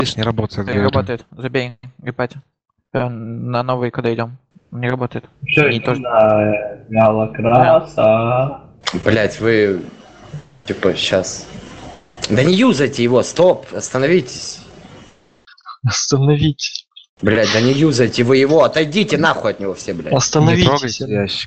Видишь, не работает. Не говорю. работает. Забей, гипать. На новый, когда идем. Не работает. Все, Не то, вялокраса. Блять, вы... Типа, сейчас... Да не юзайте его, стоп, остановитесь. Остановитесь. Блять, да не юзайте вы его, отойдите нахуй от него все, блять. Не Остановитесь. трогайте ящик.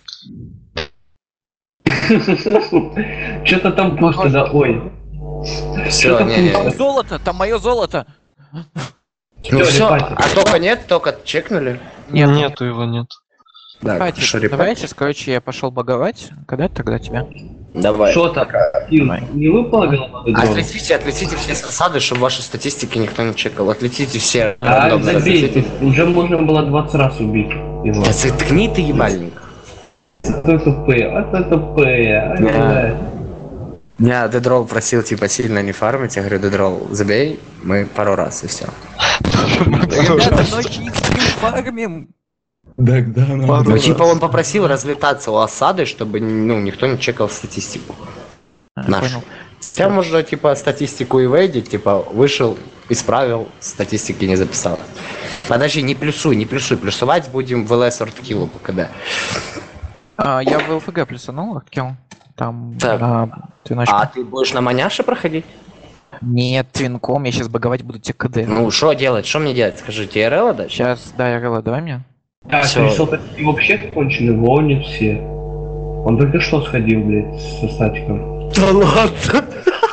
Что-то там пусто, да, ой. Все, не-не. Золото! Там мое золото! Ну Всё, все, репайте. а только нет, только чекнули. Нет, Нету его, нет. Да, Хватит. хорошо, репать. Давай сейчас, короче, я пошел боговать. Когда тогда тебя? Давай. Что там? Не выпало голова? Отлетите все с осады, чтобы ваши статистики никто не чекал. Отлетите все. А, рандомно забейте. отлетите. Уже можно было 20 раз убить его. Да заткни ты, ебальник. А то тупые, а то тупые. Ай, Да. блядь. Меня Дедрол просил, типа, сильно не фармить. Я говорю, Дедрол, забей, мы пару раз и все. Ребята, ночью экстрим фармим! Ну, типа, он попросил разлетаться у осады, чтобы, ну, никто не чекал статистику. Нашу. Понял. Хотя можно, типа, статистику и вейдить, типа, вышел, исправил, статистики не записал. Подожди, не плюсуй, не плюсуй. Плюсовать будем в ЛС орткиллу КД. Я в ЛФГ плюсанул, аркел. Там, Так. твиночку. А ты будешь на маняше проходить? Нет, твинком, я сейчас боговать буду тебе КД. Ну, что делать? Что мне делать? Скажи, ТРЛ дать? Сейчас, да, Ярела, давай мне. Так, Всё. решил, такие вообще кончены, гонит все. Он только что сходил, блядь, со статиком. Да ладно.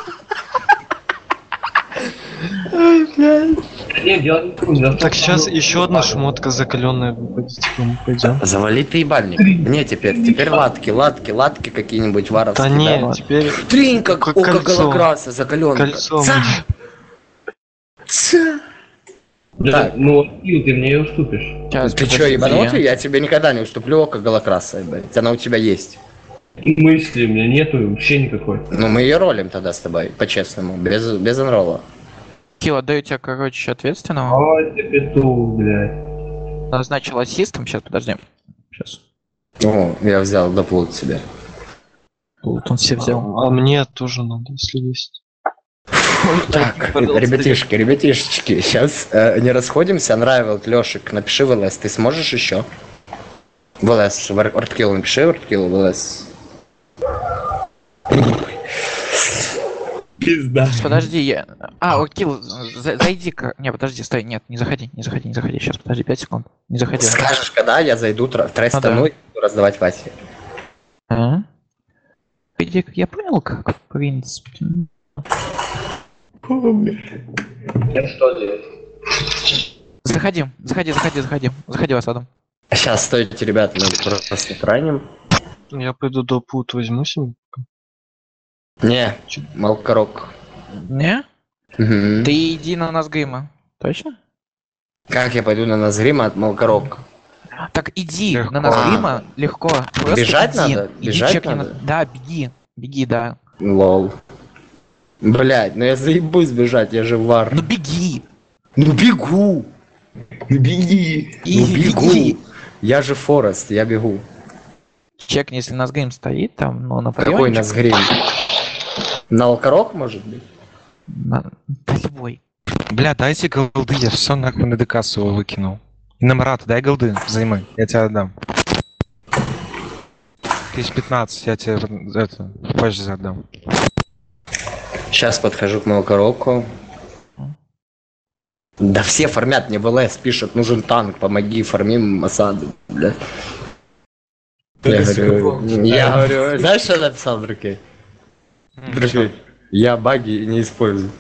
Не, дело не в том, дело в том, Так, что сейчас оно- еще одна шмотка закаленная выпадет, типа мы пойдем. Завали ты ебальник. Не, теперь латки какие-нибудь варовские. Да не, давай. теперь Тринька, Какое око кольцо? голограсса, закаленка. кольцо. Да, ну, Ил, ты мне ее уступишь. Сейчас, Ты чё, ебанутый? Я тебе никогда не уступлю око голограсса, ебать. Она у тебя есть. Мысли у меня нету вообще никакой. Ну мы ее ролим тогда с тобой, по-честному, без анрола. Килл, отдаю тебя, короче, ответственного. Ой, ты петух, блядь. Назначил ассистом, сейчас, подожди. Сейчас. О, я взял доплут себе. Вот он все взял. А мне тоже надо, если есть. Так, ребятишечки, сейчас не расходимся. Нравил Лешик, напиши в ЛС. Ты сможешь еще? В ЛС, в орткилл напиши, орткилл в ЛС. Пизда. Подожди, я... Килл, зайди-ка. Не, подожди, стой, нет, не заходи. Сейчас, подожди, 5 секунд. Не заходи. Скажешь, когда я зайду, трестану и буду раздавать Васе. А? Я понял, как, в принципе. Я что делать? Заходи в осаду. Сейчас, стойте, ребята, мы просто крайним. Я пойду до пут возьму себе. Не, Малкорок. Не? Мгм. Ты иди на нас грима. Точно? Как я пойду на Назгрима от Малкорок? Так иди Легко. на нас грима, легко. Просто Бежать иди. надо? Иди, Бежать чекни надо? Да, беги, да. Лол. Блять, ну я заебусь бежать, я же вар. Ну беги! Ну бегу! Ну беги! Ну бегу! Беги! Я же Форест, я бегу. Чекни, если нас грим стоит, там, ну, на Какой приёмчик. Назгрим? На Алкорок, может быть? Да любой. Бля, дайте голды, я все нахуй на ДК своего выкинул. И на Марата дай голды, займай, я тебе отдам. 1015, я тебе это позже отдам. Сейчас подхожу к Малкороку. Да все фармят, мне в ЛС пишут, нужен танк, помоги, фармим осады, бля. Я говорю, знаешь, что написал, други? Други, я баги не использую.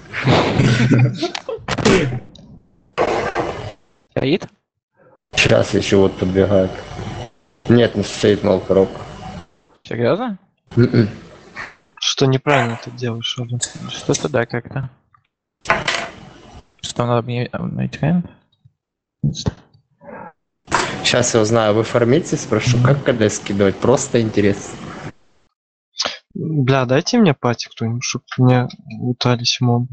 Стоит? Сейчас еще вот подбегает. Нет, не стоит Малкорок. Серьезно? М-м. Что неправильно ты делаешь, Оля? Что-то да, как-то. Что надо мне найти? Сейчас я узнаю, вы фармите, спрошу, как КД скидывать, просто интерес. Бля, дайте мне пати кто-нибудь, чтобы мне лутались мобы.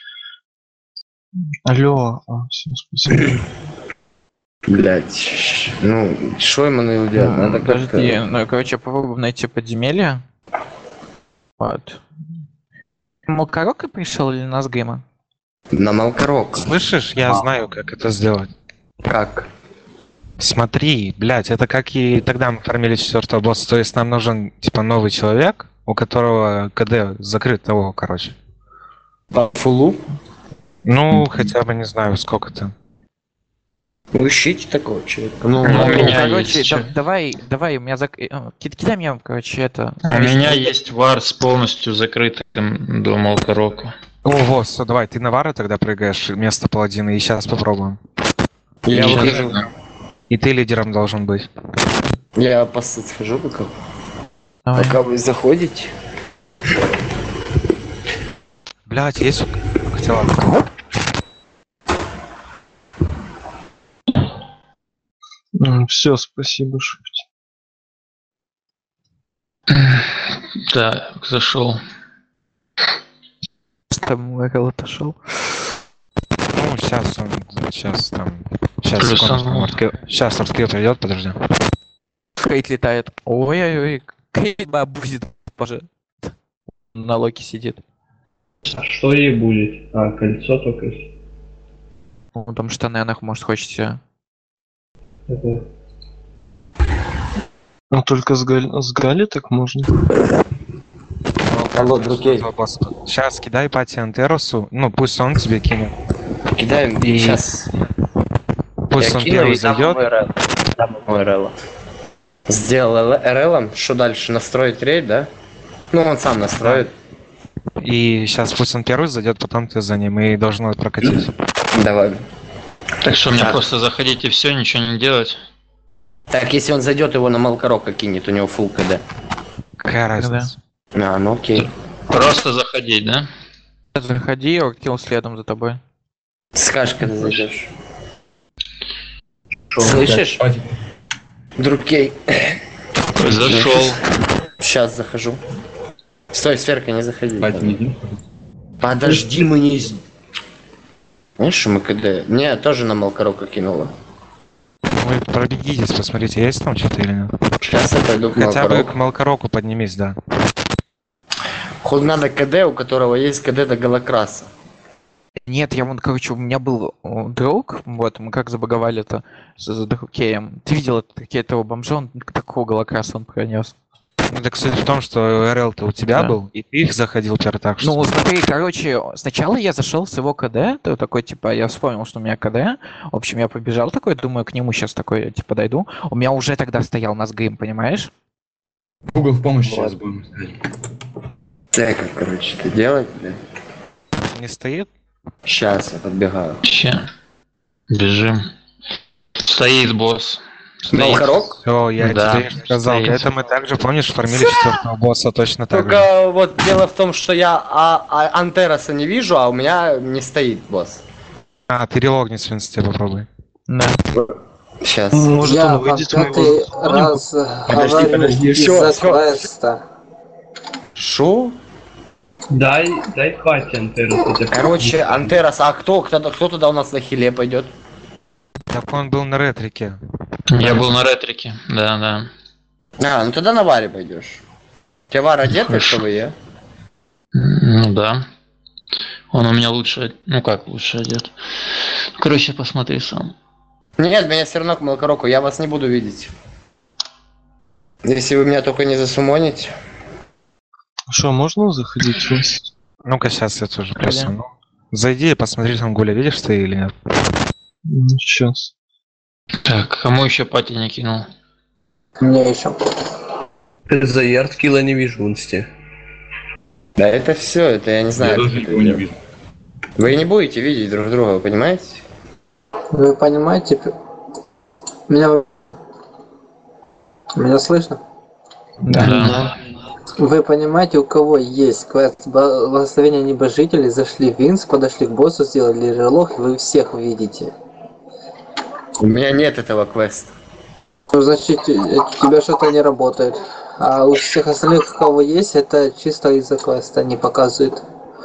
Алло, всё, спасибо. Блять, ну, что ему надо делать? Надо Подожди, как-то... ну, короче, попробуем найти подземелье. Вот. Малкорока пришел или нас грима? На Малкорок. Слышишь, я знаю, как это сделать. Как? Смотри, блядь, это как и тогда мы фармили 4-го босса, то есть нам нужен, типа, новый человек, у которого КД закрыт того, короче. По фулу? Ну, хотя бы, не знаю, сколько там. Ищите такого человека. Ну, У меня короче, есть. давай, у меня кидай мне, короче, это... У меня есть варс полностью закрытым до Малкорока. О, вот, все, давай, ты на Вара тогда прыгаешь вместо паладина, и сейчас попробуем. Я Сейчас, выхожу. да. И ты лидером должен быть. Я поссать схожу пока. Давай. Пока вы заходите. Блядь, есть... Хотела... Все, спасибо, Шифти. Так, зашел. Там Эрл отошел. Ну, сейчас он... Сейчас там... Сейчас, Плюс секундочку, он- сейчас арскил придет, подожди. Кейт летает. Ой-ой-ой, Кейт будет, боже. На Локи сидит. А что ей будет? А, кольцо только. Ну, там штаны, она может хочет себе. Это... Ну, только с Гали так можно. Алло, друзей. Сейчас кидай пати Антеросу, ну, пусть он тебе кинет. Кидаем И- сейчас. Пусть Я он кину, первый и дам зайдет. ему РЛ. Дам ему РЛ. Сделал РЛ, что дальше? Настроить рейд, да? Ну, он сам настроит. И сейчас пусть он первый зайдет, потом ты за ним, и должно прокатить. Давай. Так что мне Так. просто заходить и все, ничего не делать. Так, если он зайдет, его на Малкорока кинет, у него фулл КД. Какая разница? А, ну окей. Просто заходить, да? Заходи, Оркил следом за тобой. Скажешь, когда зайдешь. Слышишь? Друкей. Зашел. Сейчас захожу. Стой, сферка, не заходи. Подожди, мы не... Знаешь, что мы КД? Не, тоже на Малкорока кинула. Вы пробегитесь, посмотрите, есть там что-то или нет? Сейчас я пойду к Хотя бы Малкороку. к Малкороку поднимись, да. Хоть надо КД, у которого есть КД до Голокраса. Нет, я вон, короче, у меня был друг, вот, мы как забаговали это с Друкеем. Ты видел этого бомжа, он такого голокраса он пронес. Ну, так суть в том, что РЛ-то у тебя Да. был, и ты их заходил первый, так что... Ну, смотри, короче, сначала я зашел с его КД, то такой, типа, я вспомнил, что у меня КД. В общем, я побежал такой, думаю, к нему сейчас такой, типа, дойду. У меня уже тогда стоял Назгрим, понимаешь? Google в помощь сейчас будем искать. Так, как, короче, это делать, блядь? Не стоит? Сейчас я подбегаю. Че? Бежим. Стоит босс. Стоит. Малкорок? Все, я Да, тебе же сказал. стоит. Это мы также, помнишь, фармили 4-го босса точно так же. Только вот дело в том, что я Антероса не вижу, а у меня не стоит босс. А, ты релогнись в инсте попробуй. Да. Сейчас. Может, Я он вам выйдет, мы его пятый зазвоним? раз говорю подожди, из-за всё. квеста. Шо? Дай пати Антерос. Короче, Антерос, а кто туда у нас на хиле пойдет? Так он был на ретрике. Я был на ретрике. Да, да. А, ну тогда на Варе пойдешь. У тебя Вар одет, Хорошо. чтобы я? Ну да. Он у меня лучше... Ну как лучше одет? Короче, посмотри сам. Нет, меня все равно к Малкороку, я вас не буду видеть. Если вы меня только не засумоните. Что, можно заходить в инст? Ну-ка, сейчас я тоже просуну. Зайди и посмотри, там Гуля, видишь ты или нет? Сейчас. Так, кому еще пати не кинул? Мне еще. За ярдкила не вижу в инсте. Да это все, это я не знаю. Я как тоже это никого не делать. вижу. Вы не будете видеть друг друга, вы понимаете? Вы понимаете? Меня слышно? Да. Вы понимаете, у кого есть квест благословения небожителей, зашли в Винс, подошли к боссу, сделали релог, и вы всех видите. У меня нет этого квеста. Ну, значит, у тебя что-то не работает. А у всех остальных, у кого есть, это чисто из-за квеста не показывает.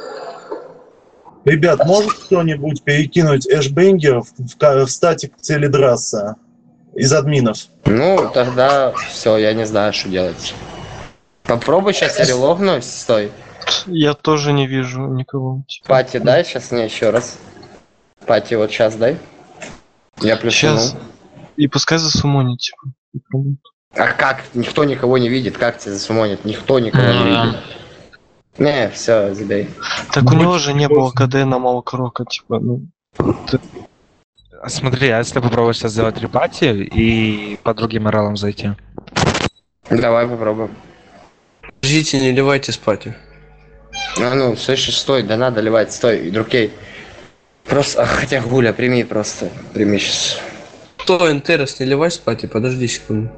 Ребят, может кто-нибудь перекинуть эшбенгер в статик цели драсса из админов? Ну, тогда все, я не знаю, что делать. Попробуй сейчас я релогнусь, стой. Я тоже не вижу никого. Пати дай сейчас мне еще раз. Пати вот сейчас дай. Я плюсанул. Сейчас. И пускай засумонит, типа. А как? Никто никого не видит. Как тебя засумонит? Никто никого не видит. Не, все, забей. Так у него же не было КД на Малкрока, типа, ну. Смотри, а если попробовать сейчас сделать репати и по другим оралам зайти? Давай попробуем. Подождите, не ливайте спать. Ну, слышишь, стой, да надо ливать, стой, друкей. Просто, хотя Гуля, прими просто. Прими сейчас. Кто Энтерос, не ливай спать, подожди секунду.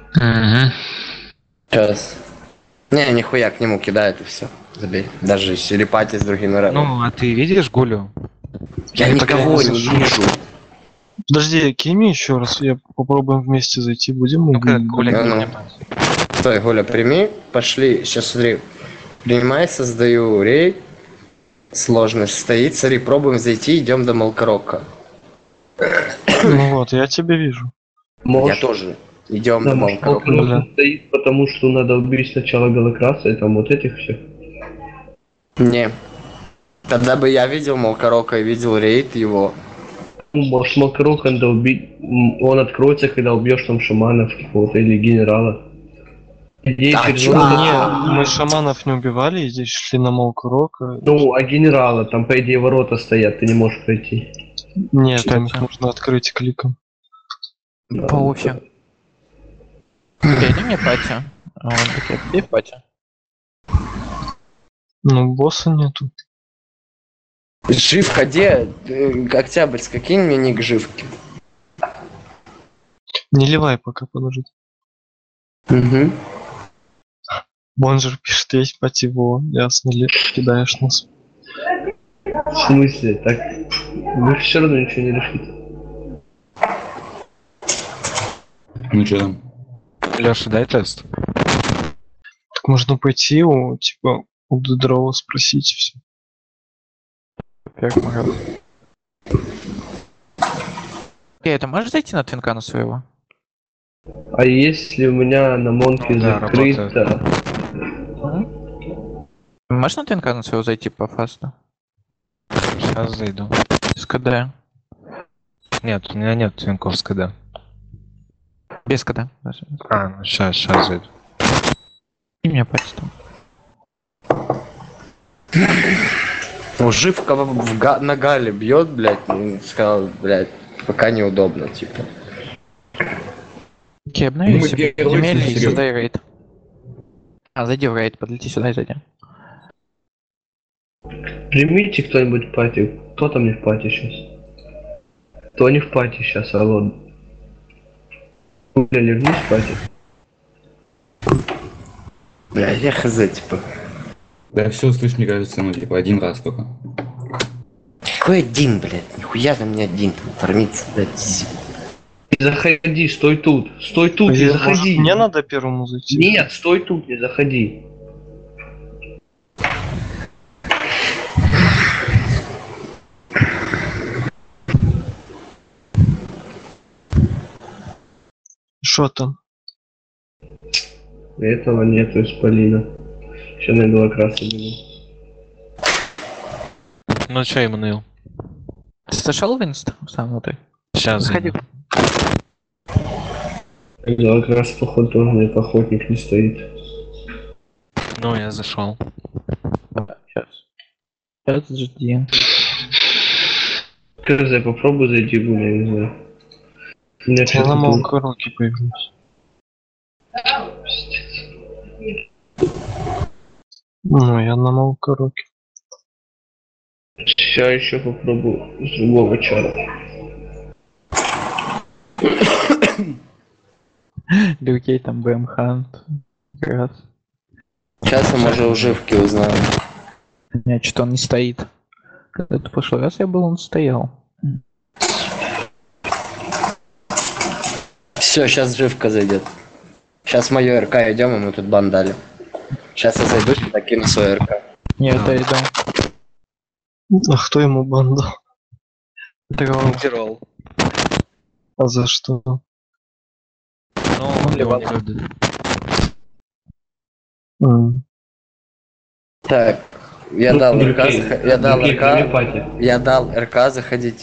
Сейчас. Не, нихуя к нему кидает и все. Забей. Даже если репати с другим оралом. Ну, а ты видишь Гулю? Я никого не вижу. Подожди, кинь еще раз, я попробуем вместе зайти, будем? Ну-ка, Гуля, Ну. Стой, Гуля, прими, пошли, сейчас смотри. Принимай, создаю рейд. Сложность стоит, смотри, пробуем зайти, идем до Малкорока. Ну вот, я тебя вижу. Я тоже. Идем Да, до может, Малкорока. Малкорок стоит, потому что надо убить сначала Голокраса и там вот этих всех. Не. Тогда бы я видел Малкорока и видел рейд его. Ну, может, Малкорок надо убить, он откроется, когда убьешь там шаманов какого-то или генерала. Идея А, через чё? ворота- Не, мы шаманов не убивали, здесь шли на Малкрока. Ну, а генерала, там, по идее, ворота стоят, ты не можешь пройти. Нет, там их нужно открыть кликом. По уфе. Перейди мне пати. А он такой, где пати? Ну, босса нету. Живка, где? Октябрьск, кинь мне ник живки. Не ливай пока, подожди. Угу. Бонжер пишет, есть пативо. Ясно ли, кидаешь нас. В смысле? Так, вы все равно ничего не решите. Ну что там? Леша, дай тест. Так можно пойти у, типа, у Дедрова спросить и все. Ты можешь зайти на Твинкана своего? А если у меня на Монке Да, закрыто... Можешь на Твинкана своего зайти по фасту? Сейчас зайду. С КД. Нет, у меня нет Твинковской, да. Без КД. даже. А, ну сейчас зайду. И меня пати там. Ну, живка на Гале бьет, блядь, ну, сказал, блядь, пока неудобно, типа. Окей, обновись. Мы первый Подземелье и смотрели. создай рейд. А, зайди в рейд, подлети сюда и зайди. Примите кто-нибудь в пати. Кто там не в пати сейчас? Кто не в пати сейчас, алло? Бля, вернись в пати. Бля, я хз, типа. Да все, слышь, мне кажется, ну типа один раз только. Какой один, блядь, нихуя там не один, там фармится, блядь. Не заходи, стой тут. Стой тут, не Может, заходи. мне надо первому зайти? Нет, стой тут, не заходи. Что там? Этого нету исполина. Еще на Голокраса было. Ну чё ему ныл? Ты зашел в инст сам внутрь? Сейчас Заходи. зайду. Голокрас, походу, тоже на охотник не стоит. Ну, я зашел. Сейчас. Сейчас жди. КЗ, попробуй зайти, Гуля, я не знаю. У меня Я что-то на тут- Малкроке появлюсь. Ну, я на Малкроке. Сейчас еще попробую с другого чара. Люкей там БМ Хант. Как раз. Сейчас мы уже у живки узнаем. Нет, что-то он не стоит. Когда в прошлый раз я был, он стоял. Все, сейчас живка зайдет. Сейчас мое РК идем, и мы тут бандали. Сейчас я зайду, сюда кину свой РК. Нет, это иду. А кто ему бандал? Герол. А за что? Ну, он его не любит. М. Так, я дал РК, Другие, я дал другие, кроме РК, пати. я дал РК заходить.